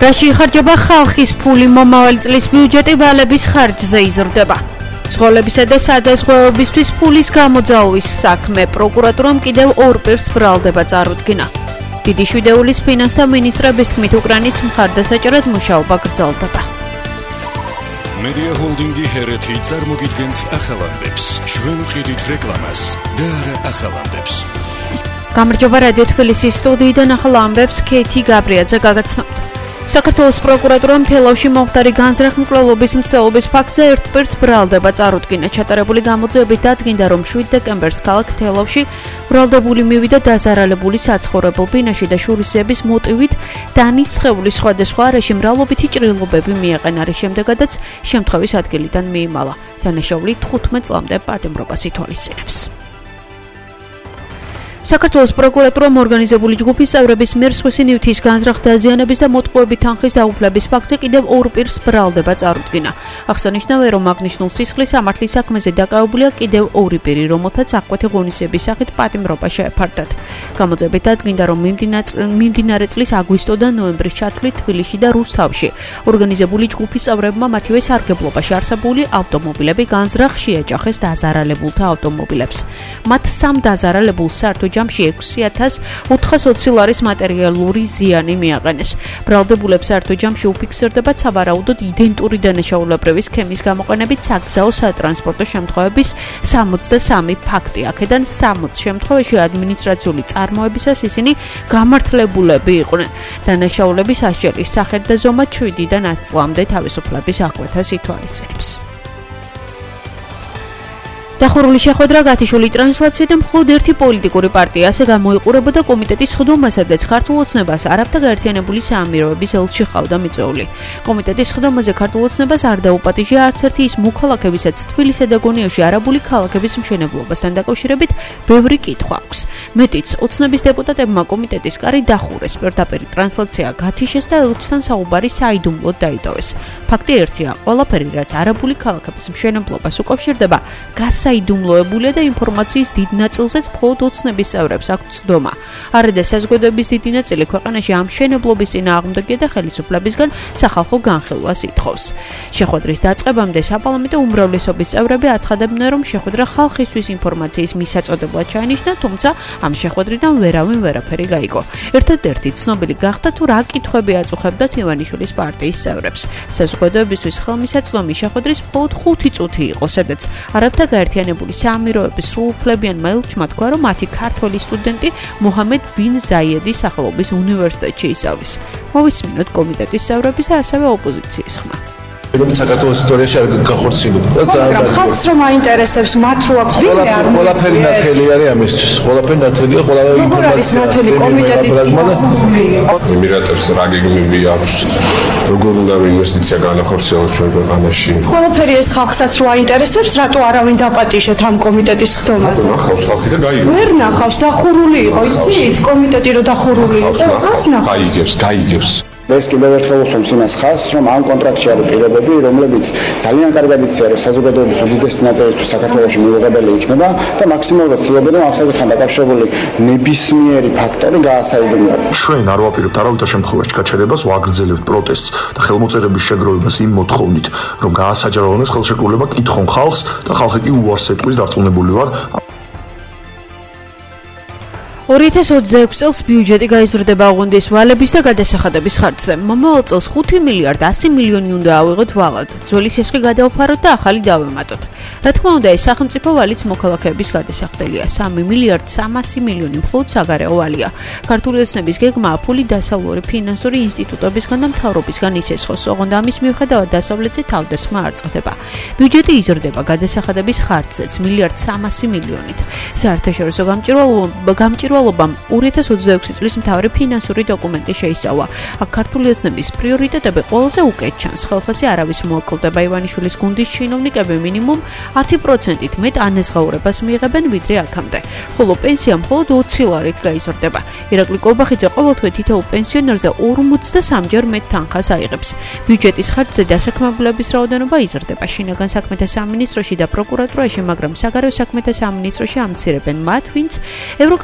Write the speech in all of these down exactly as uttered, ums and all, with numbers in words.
რაში იხარჯება ხალხის ფული მომავალი წლის ბიუჯეტი ვალების ხარჯზე იზრდება. Სხოლებისა და სადაზღვევებისთვის ფულის გამოძალვის საქმე პროკურატურამ კიდევ ორ პირს ბრალდება წარუდგინა. დიდი შვიდეულის ფინანსთა მინისტრების თქმით უკრაინის მხარდასაჭერად მუშაობა გრძელდება. Media Holding-ი ჰერეთი წარმოგიდგენთ ახალამდებს. ჩვენ ვყიდით რეკლამას და არა ახალამდებს. გამარჯობა რადიო თბილისის სტუდიიდან ახალ ამბებს ქეთი გაბრიაძე გაგაცნობთ. საქართველოს პროკურატურამ თელავში მომხდარი განზრახ-მკვლელობის მცდელობის ფაქტზე ერთ პირს ბრალდება წარუდგინა. ჩატარებული გამოძიებით დადგინდა, რომ შვიდ დეკემბერს ქალაქ თელავში ბრალდებული მივიდა დაზარალებული საცხოვრებელ ბინაში და შურისძიების მოტივით დანის სხეულის სხვადასხვა არეში მრავლობითი ჭრილობები მიაყენა, რის შემდეგადაც შემთხვევის ადგილიდან მიიმალა. დანაშაული თხუთმეტ წლამდე პატიმრობას ითვალისწინებს. საქართველოს პროკურატურამ ორგანიზებული ჯგუფის წევრების მიერ სხვისი ნივთის განზრახ დაზიანების და მოტყუებით თანხის დაუფლების ფაქტზე კიდევ ორ პირს ბრალდება წარუდგინა. აღსანიშნავია, რომ აღნიშნულ სისხლის სამართლის საქმეზე დაკავებულია კიდევ ორი პირი, რომელთაც აღკვეთი ღონისძიების სახით პატიმრობა შეეფარდათ. გამოძიებით დადგინდა, რომ მიმდინარე წლის აგვისტოდან ნოემბრის ჩათვლით თბილისში და რუსთავში ორგანიზებული ჯგუფის წევრებმა მათივე სარგებლობაში არსებული ავტომობილები განზრახ შეაჯახეს დაზარალებულთა ავტომობილებს. მათ სამ დაზარალებულს საერთო ჯამში ექვსი ათას ოთხას ოცი ლარის მატერიალური ზიანი მიაყენეს. ბრალდებულებს საერთო ჯამში უფიქსირდება სავარაუდოდ იდენტური დანაშაულებრივი სქემის გამოყენებით საგზაო სატრანსპორტო შემთხვევების სამოცდასამი ფაქტი. აქედან სამოც შემთხვევაში ადმინისტრაციული წარმოებისას ისინი გამართლებულები იყვნენ. დანაშაულების ასჯელის სახით და ზომად შვიდიდან ათ წლამდე თავისუფლების აღკვეთას ითვალისწინებს. დახურული შეხვედრა გათიშული ტრანსლაციით და მხოლოდ ერთი პოლიტიკური პარტია ასე გამოიყურებოდა კომიტეტის ხდომასა და ქართულ ოცნებას არაბთა გაერთიანებული საამიროების ელჩი ყავდა მიწვეული. კომიტეტის ხდომაზე ქართულ ოცნებას არ დაუპატიჟია არც ერთი ის მოქალაქებისაც თბილისსა და გონიოში არაბული ქალაქების მშენებლობასთან დაკავშირებით ბევრი კითხვა აქვს. მეტიც, ოცნების დეპუტატებმა კომიტეტის კარი დახურეს, პირდაპირ ტრანსლაცია გათიშეს და ელჩთან საუბარი საიდუმლოდ დაიტოვეს. ფაქტი ერთია, ყველაფერი რაც არაბული ქალაქების მშენებლობას უკავშირდება, საიდუმლოებულია და ინფორმაციის დიდ ნაწილზეც მხოლოდ ოცნების წევრებს აქვთ ცდომა. არადა საზოგადოების დიდი ნაწილი ქვეყანაში ამ მშენებლობის წინააღმდეგია და ხელისუფლებისგან სახალხო განხილვას ითხოვს. შეხვედრის დაწყებამდე საპარლამენტო უმრავლესობის წევრები აცხადებდნენ, რომ შეხვედრა ხალხისთვის ინფორმაციის მისაწოდებლად ჩაინიშნა, თუმცა ამ შეხვედრიდან ვერავინ ვერაფერი გაიგო. ერთადერთი ცნობილი გახდა თუ რა კითხვები აწუხებდათ ივანიშვილის პარტიის წევრებს. საზოგადოებისთვის ხელმისაწვდომი შეხვედრის მხოლოდ ხუთი წუთი იყო, სადაც არაბთა გაერთიანებული საამიროების სრულუფლებიანმა ელჩმა თქვა, რომ მათი ქართველი სტუდენტი მოჰამედ ბინ ზაიედის სახელობის უნივერსიტეტში ისწავლის. მოვისმინოთ კომიტეტის წევრების და ასევე ოპოზიციის ხმა. რომელიც საქართველოს ისტორიაში არ გახორციელდა. მაგრამ ხალხს რომ აინტერესებს მათ რო აქვს ვინმე არ ყველაფერი ნათელი არის ამისთვის. ყველაფერი ნათელია, ყველა ინფორმაცია. ნათელი კომიტეტიც იმირატებს რა გეგმები აქვს, როგორ უნდა ინვესტიცია განახორციელოს ჩვენ ქვეყანაში. ყველაფერი ეს ხალხსაც რო აინტერესებს, რატო არავინ დაპატიჟეთ ამ კომიტეტის ხდომაზე? ნახავს ხალხი და გაიგებს. ვერ ნახავს, დახურული იყო, იცით? კომიტეტი რო დახურული იყო, ას ნახავს? გაიგებს, გაიგებს. ეს კიდევ ერთხელ უსვამს იმას ხაზს, რომ ამ კონტრაქტში არის პირობები, რომლებიც ძალიან კარგად იციან, რომ საზოგადოების უდიდესი ნაწილისთვის საქართველოში მიუღებელი იქნება და მაქსიმალურად ცდილობენ, რომ ამ საკითხთან დაკავშირებული ნებისმიერი ფაქტორი გაასაიდუმლოს. ჩვენ არ ვაპირებთ არავითარ შემთხვევაში გაჩერებას, ვაგრძელებთ პროტესტს და ხელმოწერების შეგროვებას იმ მოთხოვნით, რომ გაასაჯაროდეს ხელშეკრულება კითხონ ხალხს და ხალხი კი უარს ეტყვის, დარწმუნებული ვარ. ორი ათას ოცდაექვსი წელს ბიუჯეტი გაიზრდება ოღონდის ვალების და გადასახადების ხარჯზე. მომავალ წელს ხუთი მილიარდ ასი მილიონი უნდა ავიღოთ ვალად. ძველი სისხლი გადავფაროთ და ახალი დავემატოთ. რა თქმა უნდა, ეს სახელმწიფო ვალიც მოქალაქეების გადასახდელია. სამი მილიარდ სამასი მილიონი მხოლოდ საგარეო ვალია. ქართული ოცნების გეგმაა ფული დასავლური ფინანსური ინსტიტუტებისგან და მთავრობისგან ისესხოს. ოღონდ ამის მიუხედავად დასავლეთზე თავდასხმა არ წყდება. ბიუჯეტი იზრდება გადასახადების ხარჯზეც მილიარდ სამასი მილიონით. საერთაშორისო გამჭირვალობამ ორი ათას ოცდაექვსი წლის მთავარი ფინანსური დოკუმენტი შეისწავლა. აქ ქართული ოცნების პრიორიტეტები ყველაზე უკეთ ჩანს. ხელფასი არავის მოაკლდება. ივანიშვილის გუნდის ჩინოვნიკები მინიმუმ ათი პროცენტით მეტ ანაზღაურებას მიიღებენ ვიდრე აქამდე. ხოლო პენსია მხოლოდ ოცი ლარით გაიზრდება. ირაკლი კობახიძე ყოველთვე თითოეულ პენსიონერზე ორმოცდასამჯერ მეტ თანხას აიღებს. ბიუჯეტის ხარჯზე დასაქმებულების რაოდენობა იზრდება. შინაგან საქმეთა სამინისტროში და პროკურატურაში, მაგრამ საგარეო საქმეთა სამინისტროში ამცირებენ მათ, ვინც ევროკავშირში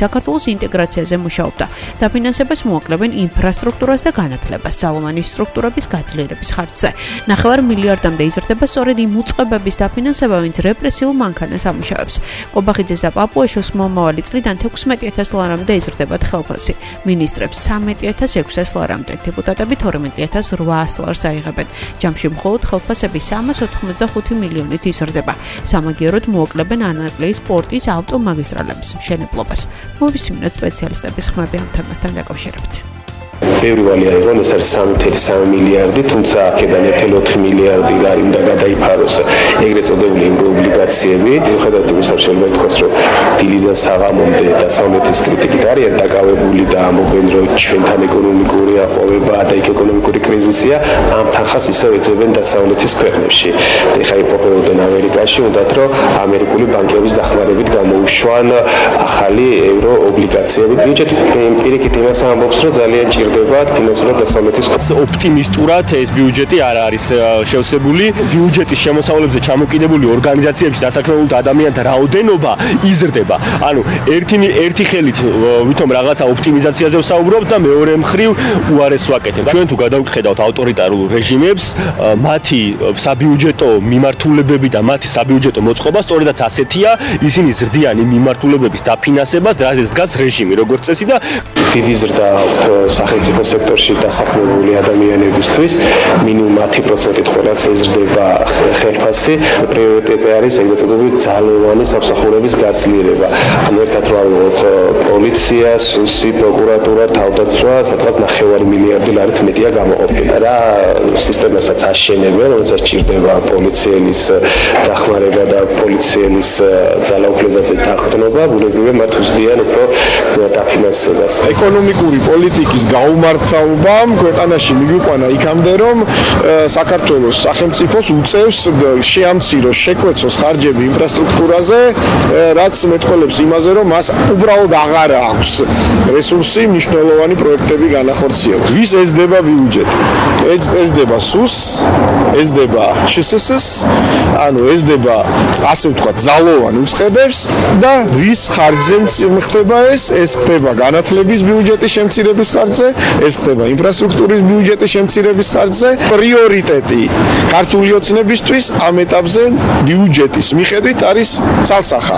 საქართველოს ინტეგრაციაზე მუშაობდა. დაფინანსებას მოაკლებენ ინფრასტრუქტურას და განათლებას, ძალოვანი სტრუქტურების გაძლიერების ხარჯზე. ნახევარ მილიარდამდე იზრდება სწორედ იმ უწყებების დაფინანსება, ვინც რეპრესიულ მანქანას ამუშავებს. კობახიძეს და პაპუაშოს მომავალი წლიდან თექვსმეტი ათას ლარამდე იზრდებათ ხელფასი. მინისტრებს ცამეტი ათას ექვსას ლარამდე, დეპუტატები თორმეტი ათას რვაას ლარს აიღებენ. ჯამში მხოლოდ ხელფასები სამას ოთხმოცდახუთი მილიონით იზრდება. სამაგიეროდ მოაკლებენ ანაკლიის პორტის ავტომაგისტრალების მშენებლობას. მოვისმინოთ სპეციალისტების ხმები ამ თემასთან დაკავშირებით. ბევრი ვალი აიღონ, ეს არის სამი ფاصლე სამი მილიარდი, თუმცა აქედან ერთი ფაصლე ოთხი მილიარდი ლარი უნდა გადაიფაროს ეგრეთ წოდებული ევროობლიგაციები. მიუხედავად იმისა, შეიძლება ითქვას, რომ დილიდან საღამომდე დასავლეთის კრიტიკით არიან დაკავებული და ამბობენ, რომ ჩვენთან ეკონომიკური აყვავება და იქ ეკონომიკური კრიზისია, ამ თანხას ისევ ეძებენ დასავლეთის ქვეყნებში. ეხლა იმყოფებოდნენ ამერიკაში, უნდათ რომ ამერიკული ბანკების დახმარებით გამოუშვან ახალი ევროობლიგაციები. ბიუჯეტი პირიქით იმას ამბობს, რომ ძალიან ჭირდება ფინანსურად დასავლეთის ოპტიმისტურად ეს ბიუჯეტი არ არის შევსებული. ბიუჯეტის შემოსავლებზე ჩამოკიდებული ორგანიზაციების დასაქმებულთა ადამიანთა რაოდენობა იზრდება. ანუ ერთი ერთი ხელით ვითომ რაღაცა ოპტიმიზაციაზე ვსაუბრობ და მეორე მხრივ უარეს ვაკეთებ. ჩვენ თუ გადავხედავთ ავტორიტარულ რეჟიმებს, მათი საბიუჯეტო მიმართულებები და მათი საბიუჯეტო მოწყობა სწორედაც ასეთია, ისინი ზრდიან იმ მიმართულებების დაფინანსებას, რაზეც დგას რეჟიმი, როგორც წესი და დიდი ზრდა აქვთ სახელმწიფო სექტორში დასაქმებული ადამიანებისთვის, მინიმუმ ათი პროცენტით ყველას ეზრდება ხელფასი. პრიორიტეტი არის ეგრეთ წოდებული ძალოვანი სამსახურების გაძლიერება. ანუ ერთად რო ავიღოთ პოლიცია, სუსი, პროკურატურა, თავდაცვა, სადღაც ნახევარი მილიარდი ლარით მეტია გამოყოფილი. რა სისტემასაც აშენებენ, რომელსაც ჭირდება პოლიციელის დახმარება და პოლიციელის ძალაუფლებაზე დაღწნობა, ბუნებრივია მათ უზდიან უფრო დაფინანსებას. ეკონომიკური პოლიტიკის გაუმართავობამ ქვეყანაში მიგვიყვანა იქამდე, რომ საქართველოს სახელმწიფოს უწევს შეამციროს, შეკვეცოს ხარჯები ინფრასტრუქტურაზე, რაც მეტყველებს იმაზე, რომ მას უბრალოდ აღარ აქვს რესურსი მნიშვნელოვანი პროექტები განახორციელოს. ვის ეზდება ბიუჯეტი? ეზდება სუს, ეზდება შსს, ანუ ეზდება ასე ვთქვათ ძალოვან უწყებებს და ვის ხარჯზე ხდება ეს? ეს ხდება განათლების ბიუჯეტის შემცირების ხარჯზე, ეს ხდება ინფრასტრუქტურის ბიუჯეტის შემცირების ხარჯზე. პრიორიტეტი ქართული ოცნებისთვის ამ ეტაპზე ბიუჯეტის მიხედვით არის ცალსახა.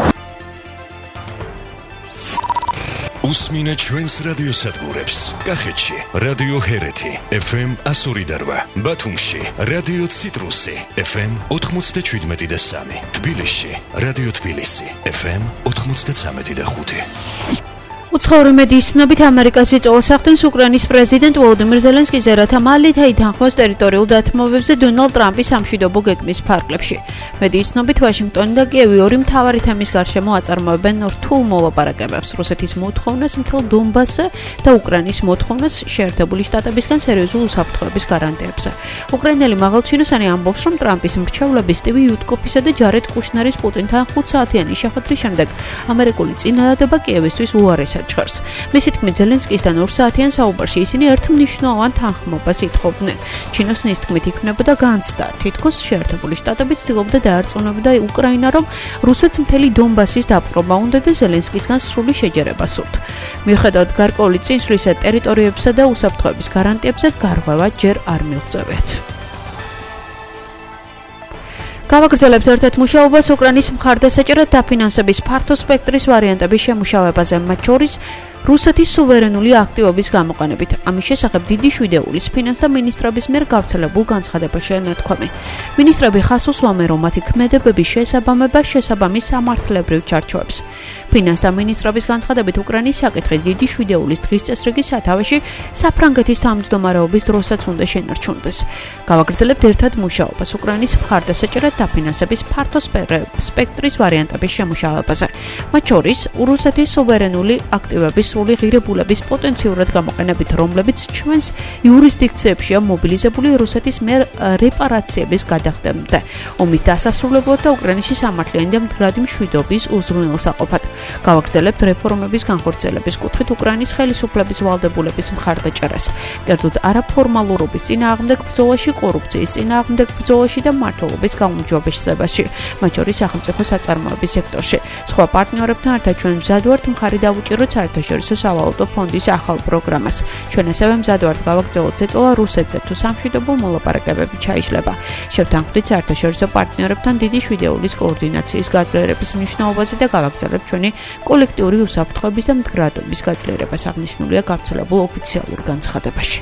უსმინე ჩვენს რადიოსადგურებს. კახეთში რადიო ჰერეთი ეფ ემ εκατო ორი და რვა, ბათუმში რადიო ციტრუსი ეფ ემ ოთხმოცდაშვიდმეტი და სამი, თბილისში რადიო თბილისი ეფ ემ ოთხმოცდაცამეტი და ხუთი. უცხოური მედიის ცნობით ამერიკას იწვევს ახდენს უკრაინის პრეზიდენტ ვოლოდიმირ ზელენსკიზე, რათა მალე ითანხმოს ტერიტორიულ დათმობებზე დონალდ ტრამპის სამშვიდობო გეგმის ფარგლებში. მედიის ცნობით ვაშინგტონი და კიევი ორი მთავარი თემის გარშემო აწარმოებენ რთულ მოლაპარაკებებს, რუსეთის მოთხოვნას მთელ დონბასზე და უკრაინის მოთხოვნას შეერთებული შტატებისგან სერიოზულ უსაფრთხოების გარანტიებზე. უკრაინელი მაღალჩინოსანი ამბობს, რომ ტრამპის მრჩევლები სტივი იუტკოფისა და ჯარედ კუშნერის პუტინთან ხუთ საათიანი შეხვედრის შემდეგ ამერიკული წინადადება კიევისთვის უარესად ჭხერს. მისი თქმით, ზელენსკისთან ორ საათიან საუბარში ისინი ერთ მნიშვნელოვან თანხმობას ითხოვდნენ. ჩინოსნის თქმით, იქნებოდა განცდა, თითქოს შეერთებული შტატები ცდილობდა დაარწმუნებდა უკრაინა, რომ რუსეთს მთელი დონბასის დაპყრობა უნდა და ზელენსკისგან სრული შეჯერება სურთ. მიუხედავად გარკვეული წინსვლისა ტერიტორიებსა და უსაფრთხოების გარანტიებზე, გარღვევა ჯერ არ მიუღწევიათ. გავაგრძელებთ ერთ-ერთ მუშაობას უკრაინის მხარდასაჭერად დაფინანსების ფართო სპექტრის ვარიანტების შემუშავებაზე, მათ შორის რუსეთის სუვერენული აქტივობის გამოყენებით. ამის შესახებ დიდი შვიდეულის ფინანსთა მინისტრების მიერ გავრცელებულ განცხადებაში ნათქვამი. მინისტრები ხას უსვამენ, რომ მათი ქმედებების შესაბამება შესაბამის სამართლებრივ ჩარჩოებს. ფინანსთა მინისტრების განცხადებით, უკრაინის საკითხი დიდი შვიდეულის დღის წესრიგის სათავეში საფრანგეთის თავმჯდომარეობის დროსაც უნდა შენარჩუნდეს. გავაგრძელებთ ერთად მუშაობას უკრაინის მხარდასაჭერად დაფინანსების ფართო სპექტრის ვარიანტების შემუშავებაზე, მათ შორის რუსეთის სუვერენული აქტივების სრული ღირებულების პოტენციურად გამოყენებით, რომლებიც ჩვენს იურისდიქციებშია მობილიზებული რუსეთის მიერ რეპარაციების გადახდამდე. ომის დასასრულებლად და უკრაინაში სამართლიანი და მდგრადი მშვიდობის უზრუნველსაყოფად. გავაგრძელებთ რეფორმების განხორციელების კუთხით უკრაინის ხელისუფლების ვალდებულების მხარდაჭერას. კერძოდ არაფორმალურობის წინააღმდეგ ბრძოლაში, კორუფციის წინააღმდეგ ბრძოლაში და მმართველობის გაუმჯობესებაში, მათ შორის სახელმწიფო საწარმოების სექტორში. სხვა პარტნიორებთან ერთად ჩვენ მზად ვართ მხარი დავუჭიროთ საერთაშორისო სავალუტო ფონდის ახალ პროგრამას. ჩვენ ასევე მზად ვართ გავაგრძელოთ ზეწოლა რუსეთზე თუ სამშვიდობო მოლაპარაკებები ჩაიშლება. შევთანხმდით საერთაშორისო პარტნიორებთან დიდი შვიდეულის კოორდინაციის გაძლიერების მნიშვნელობაზე და გავაგრძელებთ ჩვენი კოლექტიური უსაფრთხოების და მდგრადობის გაძლიერებას, აღნიშნულია გავრცელებულ ოფიციალურ განცხადებაში.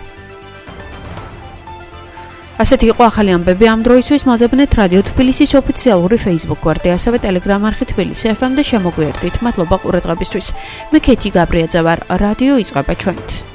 ასეთი იყო ახალი ამბები ამ დროისთვის. მოძებნეთ რადიო თბილისის ოფიციალური Facebook გვერდი, ასევე Telegram არხი თბილისი ეფ ემ და შემოგვიერთდით. მადლობა ყურადღებისთვის. მე ქეთი გაბრიაძე ვარ. რადიო იწყება ჩვენით.